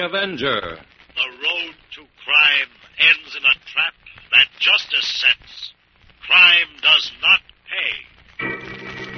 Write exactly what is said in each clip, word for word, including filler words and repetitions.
Avenger. The road to crime ends in a trap that justice sets. Crime does not pay.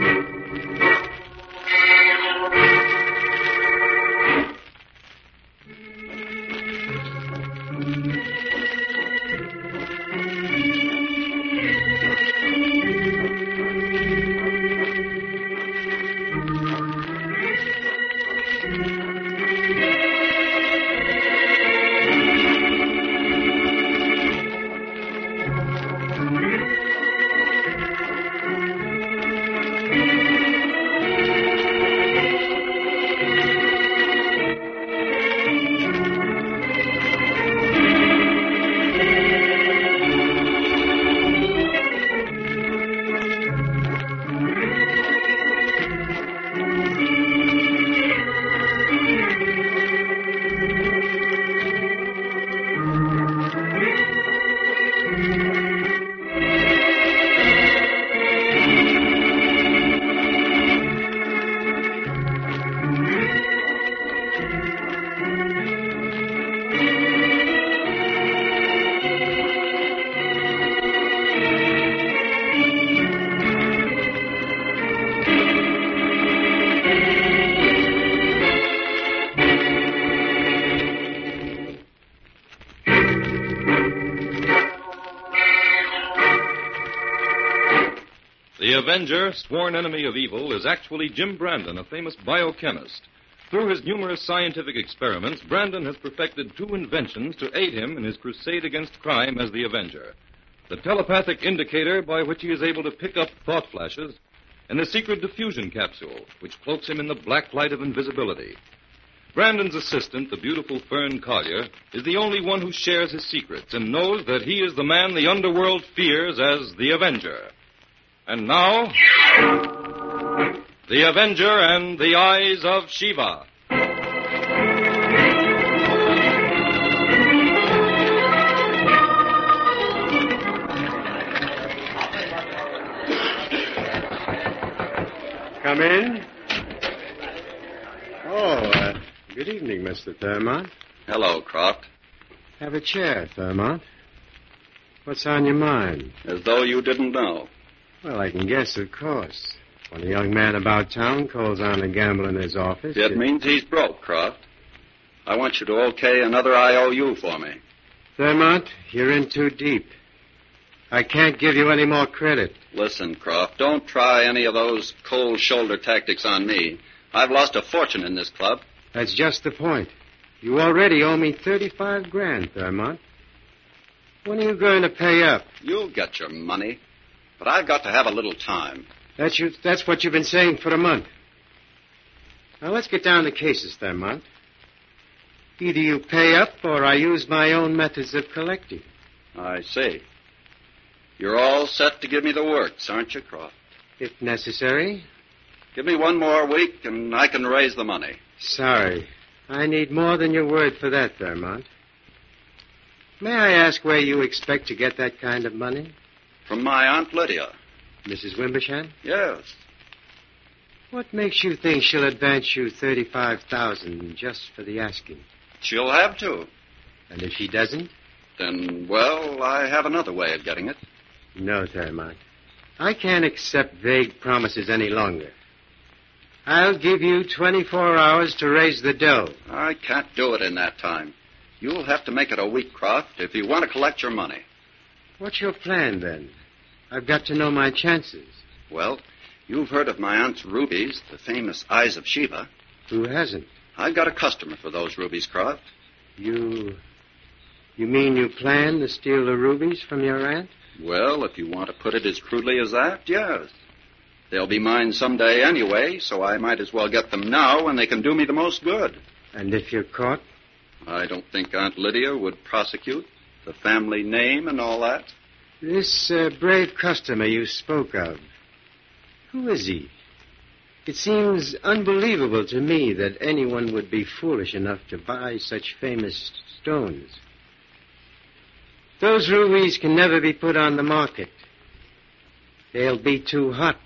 The Avenger, sworn enemy of evil, is actually Jim Brandon, a famous biochemist. Through his numerous scientific experiments, Brandon has perfected two inventions to aid him in his crusade against crime as the Avenger. The telepathic indicator by which he is able to pick up thought flashes, and the secret diffusion capsule, which cloaks him in the black light of invisibility. Brandon's assistant, the beautiful Fern Collier, is the only one who shares his secrets and knows that he is the man the underworld fears as the Avenger. And now, The Avenger and the Eyes of Shiva. Come in. Oh, uh, good evening, Mister Thurmont. Hello, Croft. Have a chair, Thurmont. What's on your mind? As though you didn't know. Well, I can guess, of course. When a young man about town calls on to gamble in his office... It, it means he's broke, Croft. I want you to okay another I O U for me. Thurmont, you're in too deep. I can't give you any more credit. Listen, Croft, don't try any of those cold shoulder tactics on me. I've lost a fortune in this club. That's just the point. You already owe me thirty-five grand, Thurmont. When are you going to pay up? You'll get your money. But I've got to have a little time. That's, you, that's what you've been saying for a month. Now, let's get down to cases, Thurmont. Either you pay up or I use my own methods of collecting. I see. You're all set to give me the works, aren't you, Croft? If necessary. Give me one more week and I can raise the money. Sorry. I need more than your word for that, Thurmont. May I ask where you expect to get that kind of money? From my Aunt Lydia. Missus Wimbershan? Yes. What makes you think she'll advance you thirty-five thousand dollars just for the asking? She'll have to. And if she doesn't? Then, well, I have another way of getting it. No, Thurmont. I can't accept vague promises any longer. I'll give you twenty-four hours to raise the dough. I can't do it in that time. You'll have to make it a week, Croft, if you want to collect your money. What's your plan, then? I've got to know my chances. Well, you've heard of my aunt's rubies, the famous Eyes of Shiva. Who hasn't? I've got a customer for those rubies, Croft. You... You mean you plan to steal the rubies from your aunt? Well, if you want to put it as crudely as that, yes. They'll be mine someday anyway, so I might as well get them now when they can do me the most good. And if you're caught? I don't think Aunt Lydia would prosecute. The family name and all that. This uh, brave customer you spoke of, who is he? It seems unbelievable to me that anyone would be foolish enough to buy such famous stones. Those rubies can never be put on the market. They'll be too hot.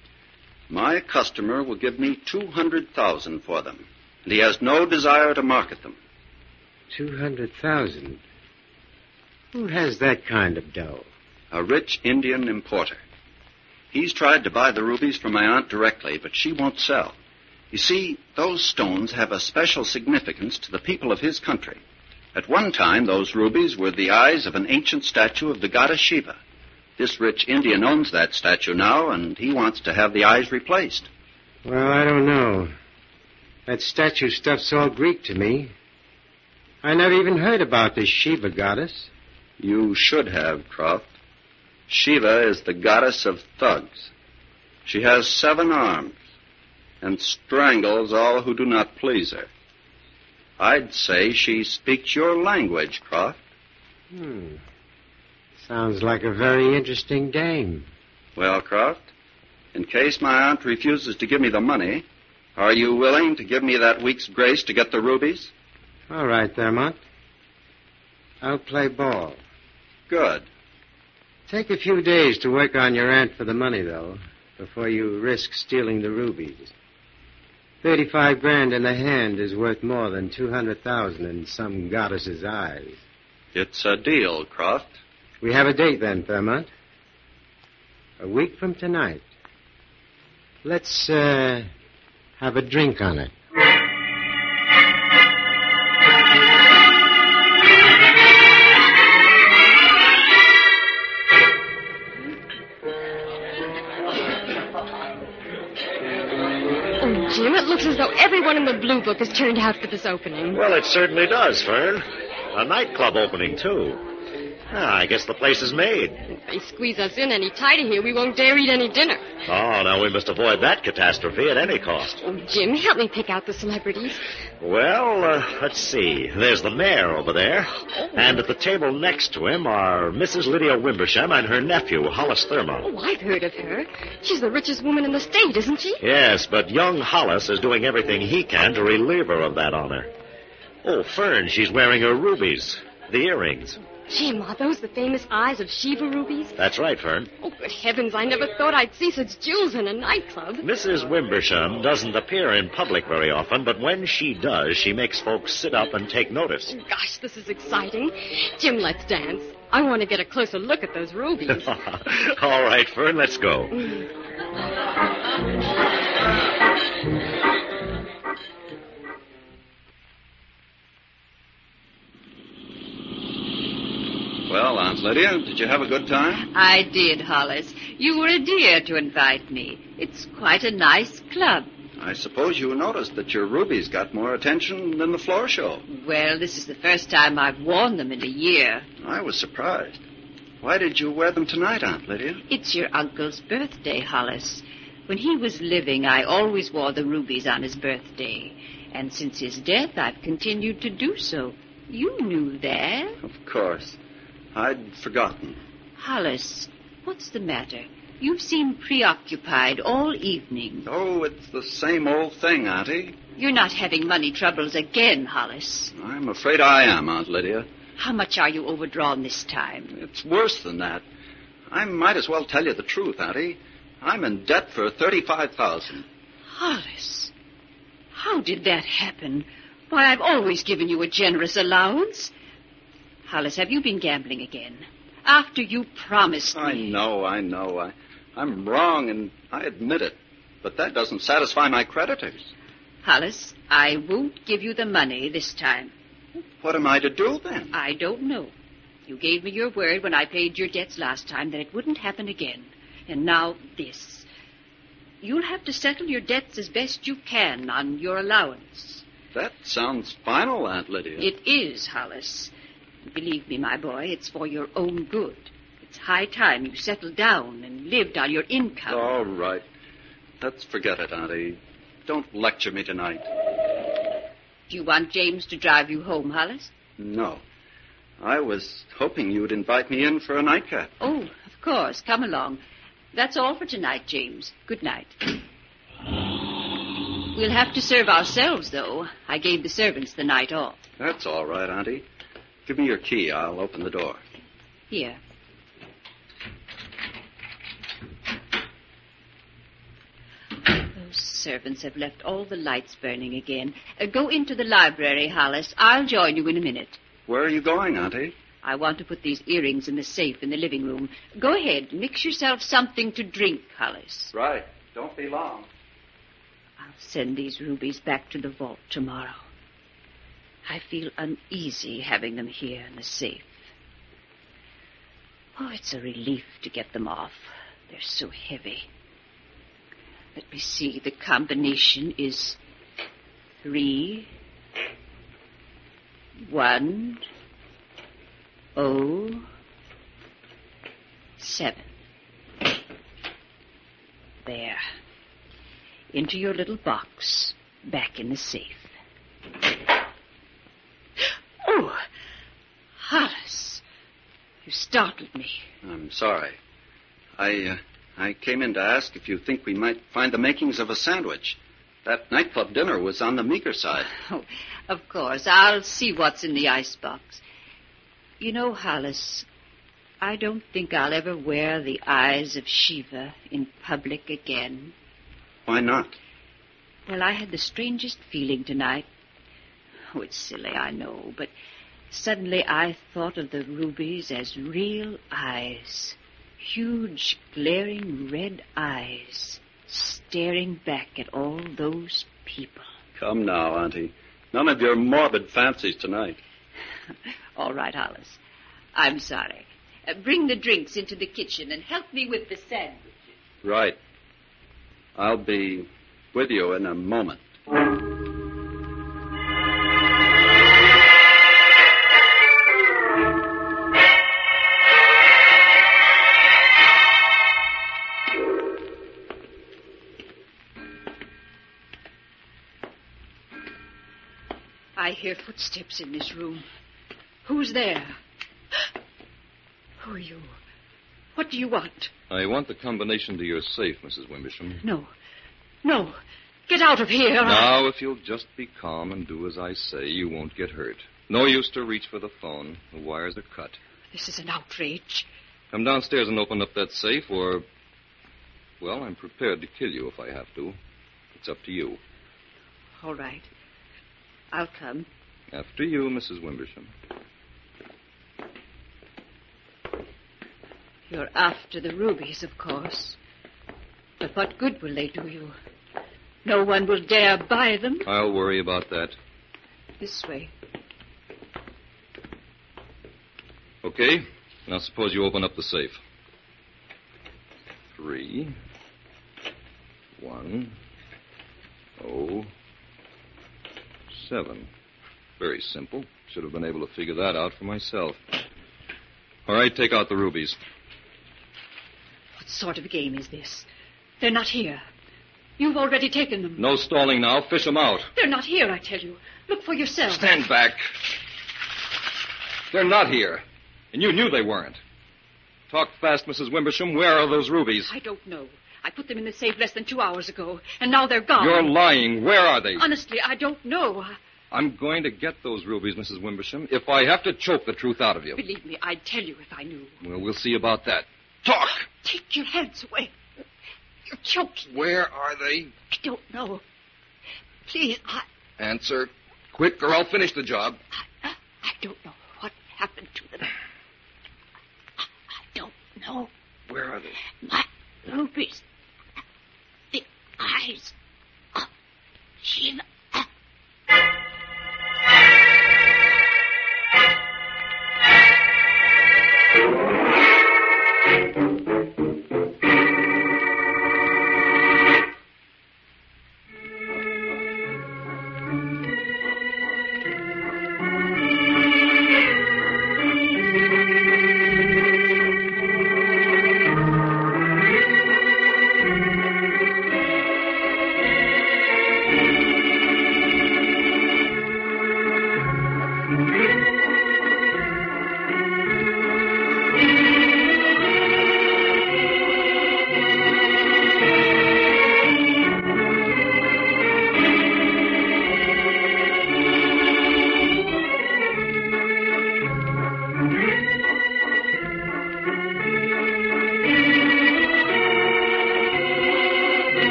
My customer will give me two hundred thousand dollars for them, and he has no desire to market them. Two hundred thousand. Who has that kind of dough? A rich Indian importer. He's tried to buy the rubies from my aunt directly, but she won't sell. You see, those stones have a special significance to the people of his country. At one time, those rubies were the eyes of an ancient statue of the goddess Shiva. This rich Indian owns that statue now, and he wants to have the eyes replaced. Well, I don't know. That statue stuff's all Greek to me. I never even heard about this Shiva goddess. You should have, Croft. Shiva is the goddess of thugs. She has seven arms and strangles all who do not please her. I'd say she speaks your language, Croft. Hmm. Sounds like a very interesting dame. Well, Croft, in case my aunt refuses to give me the money, are you willing to give me that week's grace to get the rubies? All right, Thermont. I'll play ball. Good. Take a few days to work on your aunt for the money, though, before you risk stealing the rubies. Thirty-five grand in the hand is worth more than two hundred thousand in some goddess's eyes. It's a deal, Croft. We have a date then, Thermont. A week from tonight. Let's, uh, have a drink on it. Oh, Jim, it looks as though everyone in the Blue Book has turned out for this opening. Well, it certainly does, Fern. A nightclub opening, too. Ah, I guess the place is made. If they squeeze us in any tighter here, we won't dare eat any dinner. Oh, now we must avoid that catastrophe at any cost. Oh, Jim, help me pick out the celebrities. Well, uh, let's see. There's the mayor over there. Oh. And at the table next to him are Missus Lydia Wimbersham and her nephew, Hollis Thurmond. Oh, I've heard of her. She's the richest woman in the state, isn't she? Yes, but young Hollis is doing everything he can to relieve her of that honor. Oh, Fern, she's wearing her rubies, the earrings. Jim, are those the famous eyes of Shiva rubies? That's right, Fern. Oh, good heavens, I never thought I'd see such jewels in a nightclub. Missus Wimbersham doesn't appear in public very often, but when she does, she makes folks sit up and take notice. Gosh, this is exciting. Jim, let's dance. I want to get a closer look at those rubies. All right, Fern, let's go. Well, Aunt Lydia, did you have a good time? I did, Hollis. You were a dear to invite me. It's quite a nice club. I suppose you noticed that your rubies got more attention than the floor show. Well, this is the first time I've worn them in a year. I was surprised. Why did you wear them tonight, Aunt Lydia? It's your uncle's birthday, Hollis. When he was living, I always wore the rubies on his birthday. And since his death, I've continued to do so. You knew that. Of course. I'd forgotten. Hollis, what's the matter? You seem preoccupied all evening. Oh, it's the same old thing, Auntie. You're not having money troubles again, Hollis. I'm afraid I am, Aunt Lydia. How much are you overdrawn this time? It's worse than that. I might as well tell you the truth, Auntie. I'm in debt for thirty-five thousand dollars. Hollis, how did that happen? Why, I've always given you a generous allowance. Hollis, have you been gambling again? After you promised me. I know, I know. I, I'm wrong, and I admit it. But that doesn't satisfy my creditors. Hollis, I won't give you the money this time. What am I to do, then? I don't know. You gave me your word when I paid your debts last time that it wouldn't happen again. And now this. You'll have to settle your debts as best you can on your allowance. That sounds final, Aunt Lydia. It is, Hollis. Believe me, my boy, it's for your own good. It's high time you settled down and lived on your income. All right. Let's forget it, Auntie. Don't lecture me tonight. Do you want James to drive you home, Hollis? No. I was hoping you'd invite me in for a nightcap. Oh, of course. Come along. That's all for tonight, James. Good night. We'll have to serve ourselves, though. I gave the servants the night off. That's all right, Auntie. Give me your key. I'll open the door. Here. Those servants have left all the lights burning again. Uh, go into the library, Hollis. I'll join you in a minute. Where are you going, Auntie? I want to put these earrings in the safe in the living room. Go ahead. Mix yourself something to drink, Hollis. Right. Don't be long. I'll send these rubies back to the vault tomorrow. I feel uneasy having them here in the safe. Oh, it's a relief to get them off. They're so heavy. Let me see. The combination is three, one, oh, seven. There. Into your little box, back in the safe. Oh, Hollis, you startled me. I'm sorry. I, uh, I came in to ask if you think we might find the makings of a sandwich. That nightclub dinner was on the meager side. Oh, of course. I'll see what's in the icebox. You know, Hollis, I don't think I'll ever wear the eyes of Shiva in public again. Why not? Well, I had the strangest feeling tonight. Oh, it's silly, I know, but suddenly I thought of the rubies as real eyes. Huge, glaring red eyes staring back at all those people. Come now, Auntie. None of your morbid fancies tonight. All right, Hollis. I'm sorry. Uh, bring the drinks into the kitchen and help me with the sandwiches. Right. I'll be with you in a moment. I hear footsteps in this room. Who's there? Who are you? What do you want? I want the combination to your safe, Missus Wimbersham. No. No. Get out of here. Now, if you'll just be calm and do as I say, you won't get hurt. No use to reach for the phone. The wires are cut. This is an outrage. Come downstairs and open up that safe, or... Well, I'm prepared to kill you if I have to. It's up to you. All right. I'll come. After you, Missus Wimbersham. You're after the rubies, of course. But what good will they do you? No one will dare buy them. I'll worry about that. This way. Okay. Now suppose you open up the safe. Three. One. Oh. Seven. Very simple. Should have been able to figure that out for myself. All right, take out the rubies. What sort of a game is this? They're not here. You've already taken them. No stalling now. Fish them out. They're not here, I tell you. Look for yourself. Stand back. They're not here. And you knew they weren't. Talk fast, Missus Wimbersham. Where are those rubies? I don't know. I put them in the safe less than two hours ago, and now they're gone. You're lying. Where are they? Honestly, I don't know. I... I'm going to get those rubies, Missus Wimbersham, if I have to choke the truth out of you. Believe me, I'd tell you if I knew. Well, we'll see about that. Talk! Take your hands away. You're choking. Where are they? I don't know. Please, I... Answer quick, or I'll finish the job. I, I don't know what happened to them. I, I don't know. Where are they? My rubies. The eyes of Shiva.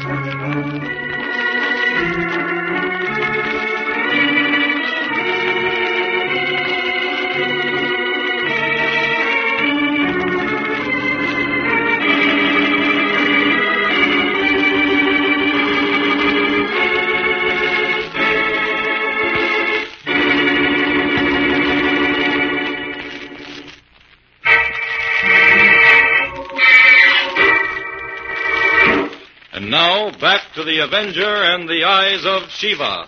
And now, back to the Avenger and the Eyes of Shiva.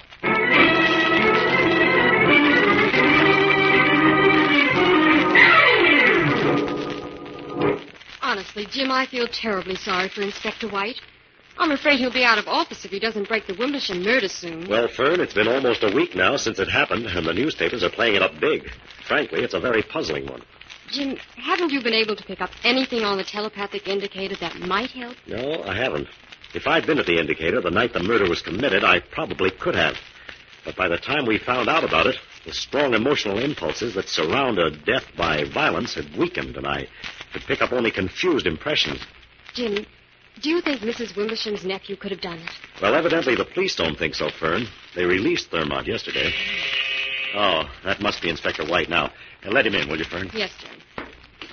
Honestly, Jim, I feel terribly sorry for Inspector White. I'm afraid he'll be out of office if he doesn't break the Wimblesham murder soon. Well, Fern, it's been almost a week now since it happened, and the newspapers are playing it up big. Frankly, it's a very puzzling one. Jim, haven't you been able to pick up anything on the telepathic indicator that might help? No, I haven't. If I'd been at the indicator the night the murder was committed, I probably could have. But by the time we found out about it, the strong emotional impulses that surround a death by violence had weakened, and I could pick up only confused impressions. Jim, do you think Missus Wimblesham's nephew could have done it? Well, evidently the police don't think so, Fern. They released Thurmont yesterday. Oh, that must be Inspector White now. Uh, let him in, will you, Fern? Yes, Jim.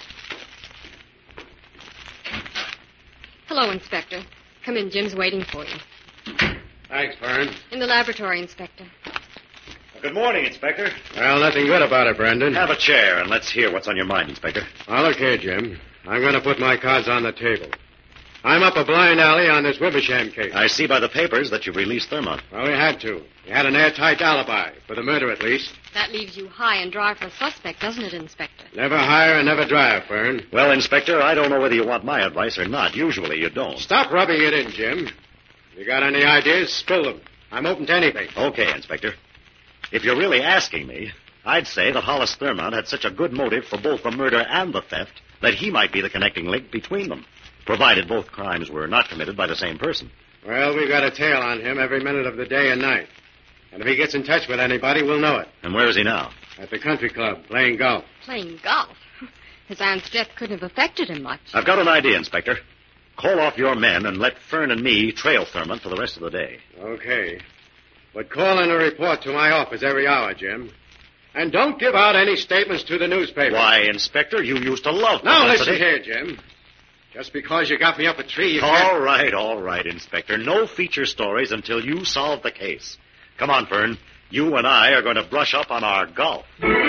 Hello, Inspector. Come in. Jim's waiting for you. Thanks, Fern. In the laboratory, Inspector. Good morning, Inspector. Well, nothing good about it, Brandon. Have a chair and let's hear what's on your mind, Inspector. Well, look here, Jim. I'm going to put my cards on the table. I'm up a blind alley on this Wimblesham case. I see by the papers that you've released Thurmont. Well, we had to. We had an airtight alibi, for the murder at least. That leaves you high and dry for a suspect, doesn't it, Inspector? Never hire and never dry, Fern. Well, Inspector, I don't know whether you want my advice or not. Usually you don't. Stop rubbing it in, Jim. You got any ideas, spill them. I'm open to anything. Okay, Inspector. If you're really asking me, I'd say that Hollis Thurmont had such a good motive for both the murder and the theft that he might be the connecting link between them, provided both crimes were not committed by the same person. Well, we've got a tail on him every minute of the day and night. And if he gets in touch with anybody, we'll know it. And where is he now? At the country club, playing golf. Playing golf? His aunt's death couldn't have affected him much. I've got an idea, Inspector. Call off your men and let Fern and me trail Thurmont for the rest of the day. Okay. But call in a report to my office every hour, Jim. And don't give out any statements to the newspaper. Why, Inspector, you used to love Now, publicity. listen here, Jim. Just because you got me up a tree, you All can't... right, all right, Inspector. No feature stories until you solve the case. Come on, Fern. You and I are going to brush up on our golf.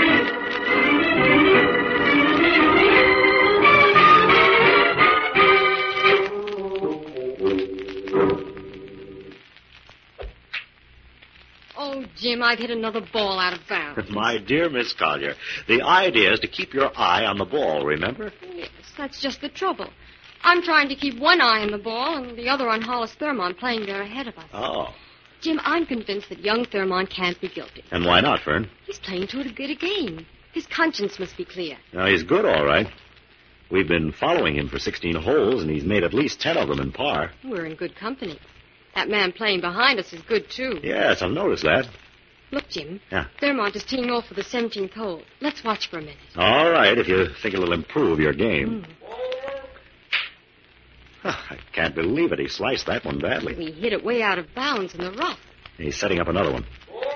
Oh, Jim, I've hit another ball out of bounds. My dear Miss Collier, the idea is to keep your eye on the ball, remember? Yes, that's just the trouble. I'm trying to keep one eye on the ball and the other on Hollis Thurmont playing there ahead of us. Oh. Jim, I'm convinced that young Thurmont can't be guilty. And why not, Fern? He's playing too good a game. His conscience must be clear. Now, he's good, all right. We've been following him for sixteen holes, and he's made at least ten of them in par. We're in good company. That man playing behind us is good, too. Yes, I've noticed that. Look, Jim. Yeah. Thurmont is teeing off for the seventeenth hole. Let's watch for a minute. All right, if you think it'll improve your game. Mm. I can't believe it. He sliced that one badly. We hit it way out of bounds in the rough. He's setting up another one.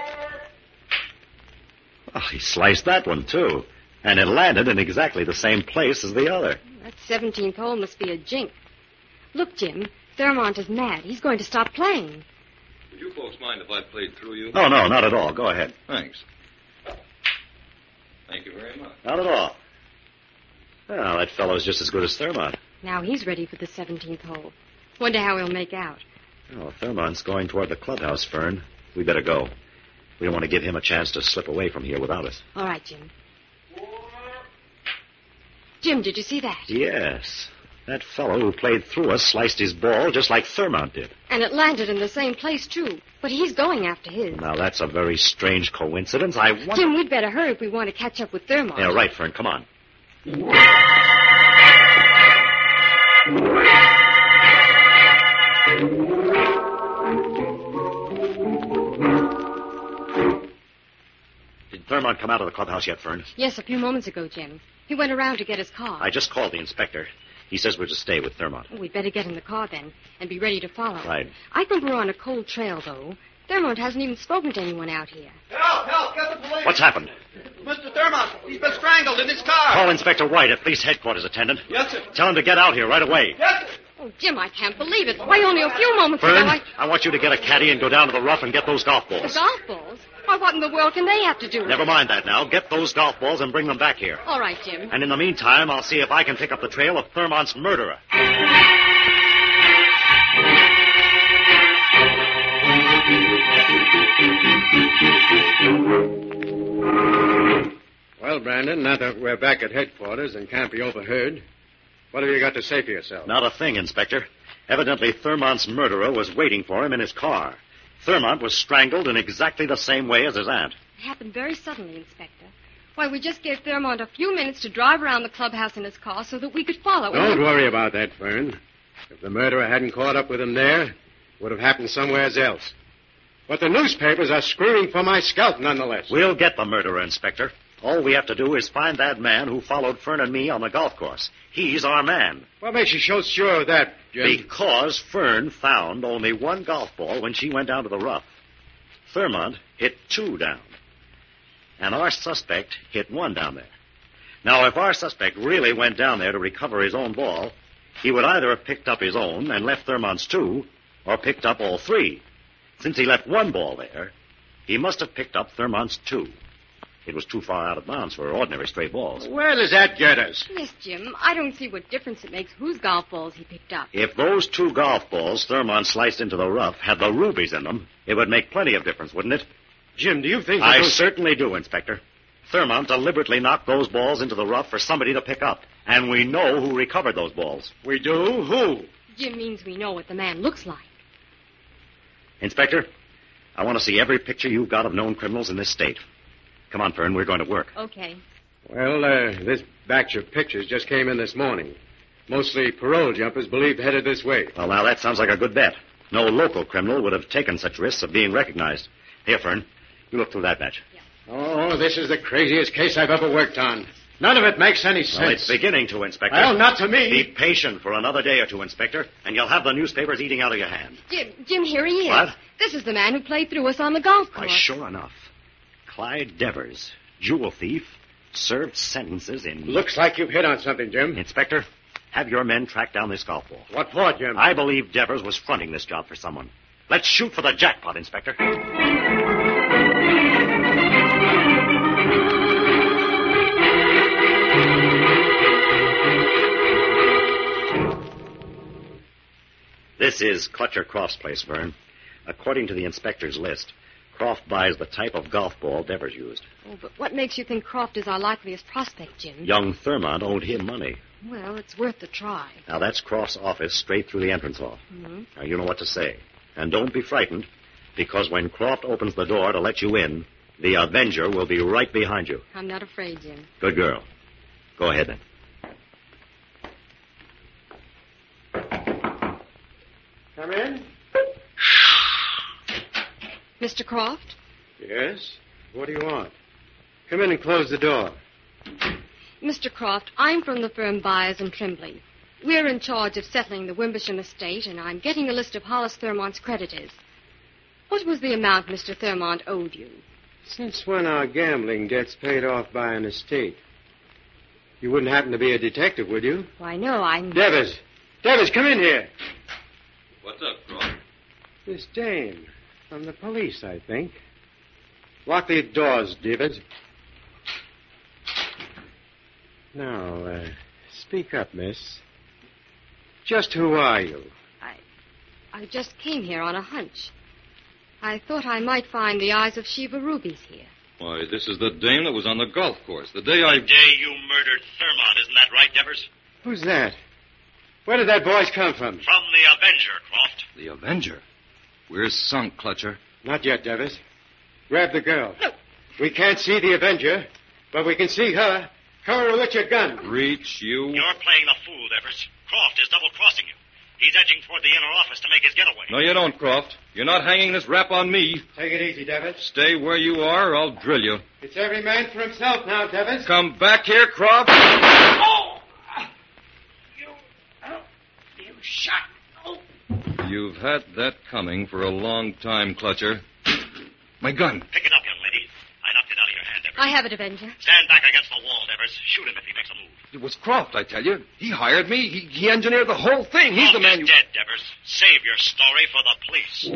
Oh, he sliced that one, too. And it landed in exactly the same place as the other. That seventeenth hole must be a jink. Look, Jim, Thurmont is mad. He's going to stop playing. Would you folks mind if I played through you? Oh, no, not at all. Go ahead. Thanks. Thank you very much. Not at all. Well, that fellow's just as good as Thurmont. Now he's ready for the seventeenth hole. Wonder how he'll make out. Oh, Thurmont's going toward the clubhouse, Fern. We better go. We don't want to give him a chance to slip away from here without us. All right, Jim. Jim, did you see that? Yes. That fellow who played through us sliced his ball just like Thurmont did. And it landed in the same place, too. But he's going after his. Now, that's a very strange coincidence. I wonder... Jim, we'd better hurry if we want to catch up with Thurmont. Yeah, right, Fern. Come on. Did Thurmont come out of the clubhouse yet, Fern? Yes, a few moments ago, Jim. He went around to get his car. I just called the inspector. He says we're to stay with Thurmont. Oh, we'd better get in the car then and be ready to follow. Right. I think we're on a cold trail, though. Thurmont hasn't even spoken to anyone out here. Help, help, get the police. What's happened? Mister Thurmont, he's been strangled in his car. Call Inspector White at police headquarters, attendant. Yes, sir. Tell him to get out here right away. Yes, sir. Oh, Jim, I can't believe it. Why, only a few moments Fern, ago I... I want you to get a caddy and go down to the rough and get those golf The balls. golf balls? Why, what in the world can they have to do with Never it? mind that now. Get those golf balls and bring them back here. All right, Jim. And in the meantime, I'll see if I can pick up the trail of Thurmont's murderer. Well, Brandon, now that we're back at headquarters and can't be overheard, what have you got to say for yourself? Not a thing, Inspector. Evidently, Thurmont's murderer was waiting for him in his car. Thurmont was strangled in exactly the same way as his aunt. It happened very suddenly, Inspector. Why, we just gave Thurmont a few minutes to drive around the clubhouse in his car so that we could follow him. Don't worry about that, Fern. If the murderer hadn't caught up with him there, it would have happened somewhere else. But the newspapers are screaming for my scalp nonetheless. We'll get the murderer, Inspector. All we have to do is find that man who followed Fern and me on the golf course. He's our man. What makes you so sure of that, Jim? Because Fern found only one golf ball when she went down to the rough. Thurmont hit two down. And our suspect hit one down there. Now, if our suspect really went down there to recover his own ball, he would either have picked up his own and left Thurmont's two, or picked up all three. Since he left one ball there, he must have picked up Thurmont's two. It was too far out of bounds for ordinary stray balls. Where does that get us? Yes, Jim. I don't see what difference it makes whose golf balls he picked up. If those two golf balls Thurmont sliced into the rough had the rubies in them, it would make plenty of difference, wouldn't it? Jim, do you think... I those... certainly do, Inspector. Thurmont deliberately knocked those balls into the rough for somebody to pick up. And we know who recovered those balls. We do? Who? Jim means we know what the man looks like. Inspector, I want to see every picture you've got of known criminals in this state. Come on, Fern, we're going to work. Okay. Well, uh, this batch of pictures just came in this morning. Mostly parole jumpers believed headed this way. Well, now, that sounds like a good bet. No local criminal would have taken such risks of being recognized. Here, Fern, you look through that batch. Oh, this is the craziest case I've ever worked on. None of it makes any sense. Well, it's beginning to, Inspector. Well, not to me. Be patient for another day or two, Inspector, and you'll have the newspapers eating out of your hand. Jim, Jim, here he is. What? This is the man who played through us on the golf Why, course. sure enough. Clyde Devers, jewel thief, served sentences in... Looks like you've hit on something, Jim. Inspector, have your men track down this golf ball. What for, Jim? I believe Devers was fronting this job for someone. Let's shoot for the jackpot, Inspector. This is Clutcher Croft's place, Vern. According to the inspector's list, Croft buys the type of golf ball Devers used. Oh, but what makes you think Croft is our likeliest prospect, Jim? Young Thurmont owed him money. Well, it's worth the try. Now, that's Croft's office straight through the entrance hall. Mm-hmm. Now, you know what to say. And don't be frightened, because when Croft opens the door to let you in, the Avenger will be right behind you. I'm not afraid, Jim. Good girl. Go ahead, then. Come in. Mister Croft? Yes? What do you want? Come in and close the door. Mister Croft, I'm from the firm Byers and Trimbley. We're in charge of settling the Wimbersham estate, and I'm getting a list of Hollis Thurmont's creditors. What was the amount Mister Thurmont owed you? Since when are gambling debts paid off by an estate? You wouldn't happen to be a detective, would you? Why, no, I'm... Devers! Devers, come in here! What's up, Croft? This dame. From the police, I think. Lock the doors, Devers. Now, uh, speak up, miss. Just who are you? I... I just came here on a hunch. I thought I might find the eyes of Sheba rubies here. Why, this is the dame that was on the golf course. The day I... The day you murdered Thurmont, isn't that right, Devers? Who's that? Where did that voice come from? From the Avenger, Croft. The Avenger? Where's Sunk, Clutcher? Not yet, Devers. Grab the girl. No. We can't see the Avenger, but we can see her. Cover her with your gun. Reach, you... You're playing the fool, Devers. Croft is double-crossing you. He's edging toward the inner office to make his getaway. No, you don't, Croft. You're not hanging this rap on me. Take it easy, Devers. Stay where you are, or I'll drill you. It's every man for himself now, Devers. Come back here, Croft. Oh! You shot. Oh. You've had that coming for a long time, Clutcher. My gun. Pick it up, young lady. I knocked it out of your hand, Devers. I have it, Avenger. Stand back against the wall, Devers. Shoot him if he makes a move. It was Croft, I tell you. He hired me. He, he engineered the whole thing. He's the man He's you... dead, Devers. Save your story for the police.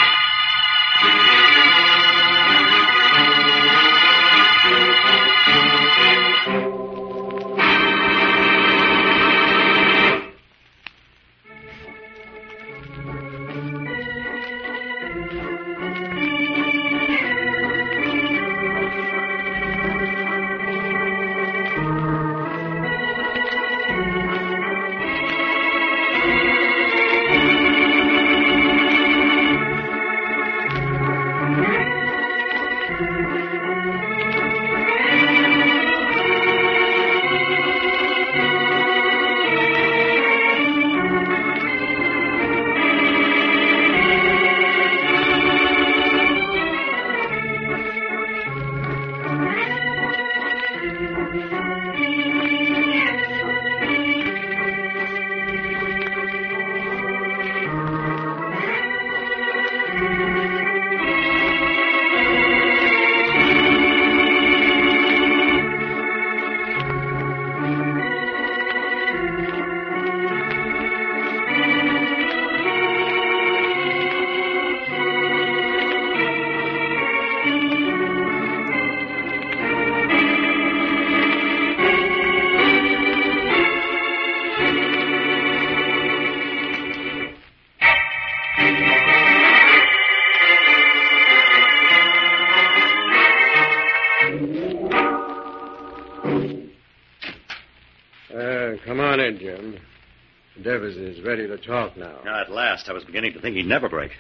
Jim. Devers is ready to talk now. At last. I was beginning to think he'd never break.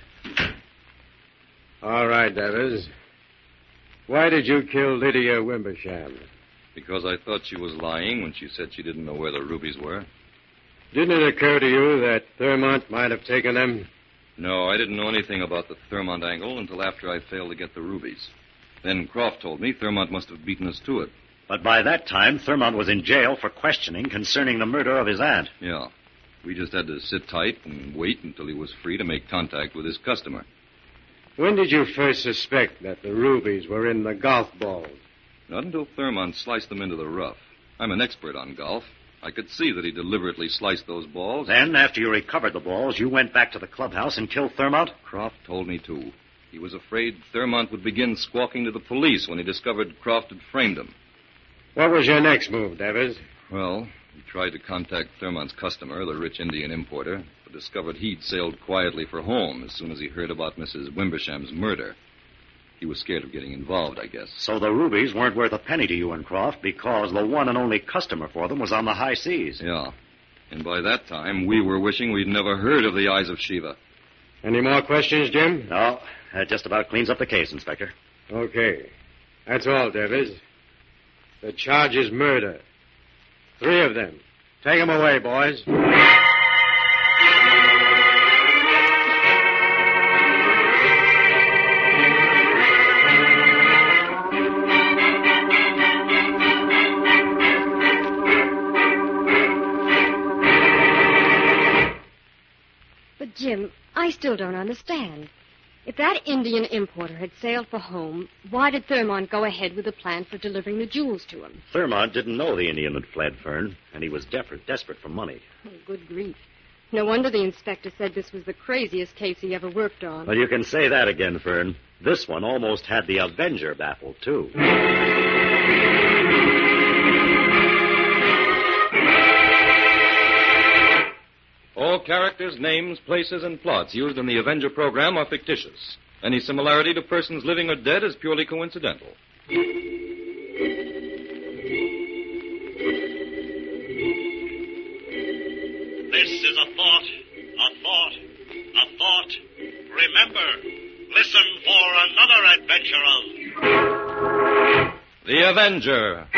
All right, Devers. Why did you kill Lydia Wimbersham? Because I thought she was lying when she said she didn't know where the rubies were. Didn't it occur to you that Thurmont might have taken them? No, I didn't know anything about the Thurmont angle until after I failed to get the rubies. Then Croft told me Thurmont must have beaten us to it. But by that time, Thurmont was in jail for questioning concerning the murder of his aunt. Yeah. We just had to sit tight and wait until he was free to make contact with his customer. When did you first suspect that the rubies were in the golf balls? Not until Thurmont sliced them into the rough. I'm an expert on golf. I could see that he deliberately sliced those balls. Then, after you recovered the balls, you went back to the clubhouse and killed Thurmont? Croft told me to. He was afraid Thurmont would begin squawking to the police when he discovered Croft had framed him. What was your next move, Devers? Well, he tried to contact Thurmont's customer, the rich Indian importer, but discovered he'd sailed quietly for home as soon as he heard about Missus Wimbersham's murder. He was scared of getting involved, I guess. So the rubies weren't worth a penny to you and Croft because the one and only customer for them was on the high seas. Yeah. And by that time, we were wishing we'd never heard of the Eyes of Shiva. Any more questions, Jim? No. That just about cleans up the case, Inspector. Okay. That's all, Devers. The charge is murder. Three of them. Take them away, boys. But, Jim, I still don't understand. If that Indian importer had sailed for home, why did Thurmont go ahead with the plan for delivering the jewels to him? Thurmont didn't know the Indian had fled, Fern, and he was desperate, desperate for money. Oh, good grief. No wonder the inspector said this was the craziest case he ever worked on. Well, you can say that again, Fern. This one almost had the Avenger baffled, too. All characters, names, places, and plots used in the Avenger program are fictitious. Any similarity to persons living or dead is purely coincidental. This is a thought, a thought, a thought. Remember, listen for another adventure of... The Avenger,